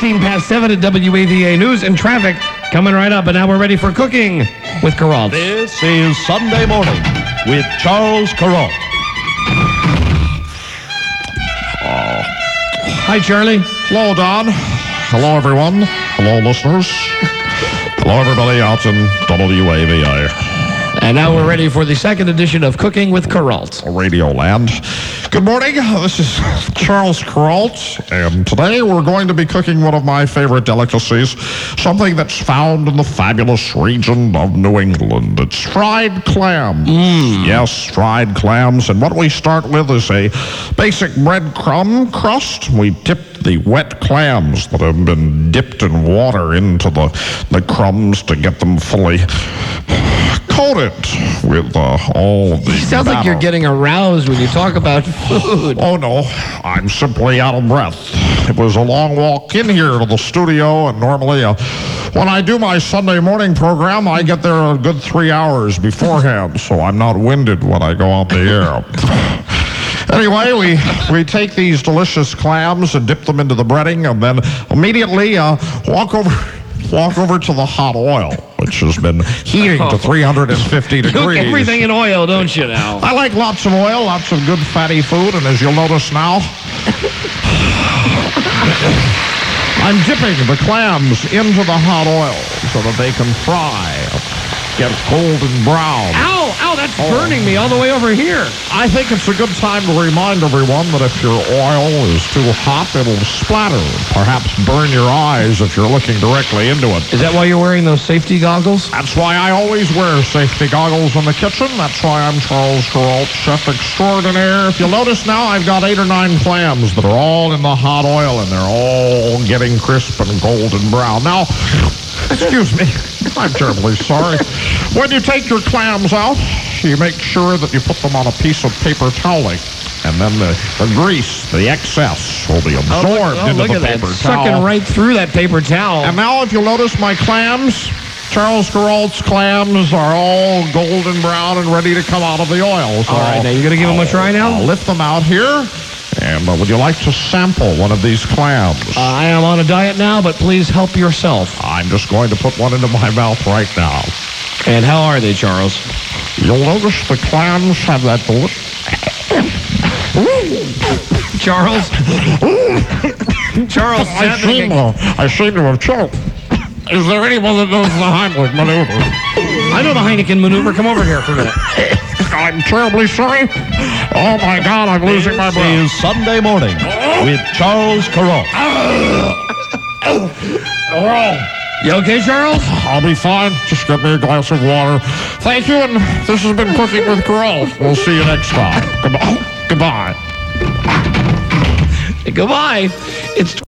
16 past 7 at WAVA News and Traffic coming right up. And now we're ready for Cooking with Kuralt. This is Sunday Morning with Charles Kuralt. Hi, Charlie. Hello, Don. Hello, everyone. Hello, listeners. Hello, everybody out in WAVA. And now we're ready for the second edition of Cooking with Kuralt. Radio Land. Good morning. This is Charles Kuralt, and today we're going to be cooking one of my favorite delicacies, something that's found in the fabulous region of New England. It's fried clams. Yes, fried clams. And what we start with is a basic breadcrumb crust. We dip the wet clams that have been dipped in water into the crumbs to get them fully coated with all of the It sounds like you're getting aroused when you talk about food. Oh, no. I'm simply out of breath. It was a long walk in here to the studio, and normally when I do my Sunday morning program, I get there a good 3 hours beforehand, so I'm not winded when I go out the air. Anyway, we take these delicious clams and dip them into the breading, and then immediately walk over to the hot oil, which has been heating to 350 degrees. You cook everything in oil, don't you now? I like lots of oil, lots of good fatty food, and as you'll notice now, I'm dipping the clams into the hot oil so that they can fry, get golden brown. Ow, that's burning me all the way over here. I think it's a good time to remind everyone that if your oil is too hot, it'll splatter, perhaps burn your eyes if you're looking directly into it. Is that why you're wearing those safety goggles? That's why I always wear safety goggles in the kitchen. That's why I'm Charles Kuralt, chef extraordinaire. If you'll notice now, I've got 8 or 9 clams that are all in the hot oil, and they're all getting crisp and golden brown. Now, excuse me, I'm terribly sorry. When you take your clams out, you make sure that you put them on a piece of paper toweling, and then the grease, the excess, will be absorbed into the paper towel. Sucking right through that paper towel. And now if you'll notice my clams, Charles Kuralt's clams are all golden brown and ready to come out of the oil. So all right, now you're going to give them a try now? I'll lift them out here. And would you like to sample one of these clams? I am on a diet now, but please help yourself. I'm just going to put one into my mouth right now. And how are they, Charles? You'll notice the clams have that Charles? Charles, I seem to have choked. Is there anyone that knows the Heimlich maneuver? I know the Heineken maneuver. Come over here for a minute. I'm terribly sorry. Oh, my God, I'm losing my breath. This is Sunday Morning with Charles Kuralt. You okay, Charles? I'll be fine. Just get me a glass of water. Thank you, and this has been Cooking with Kuralt. We'll see you next time. Goodbye. Goodbye. It's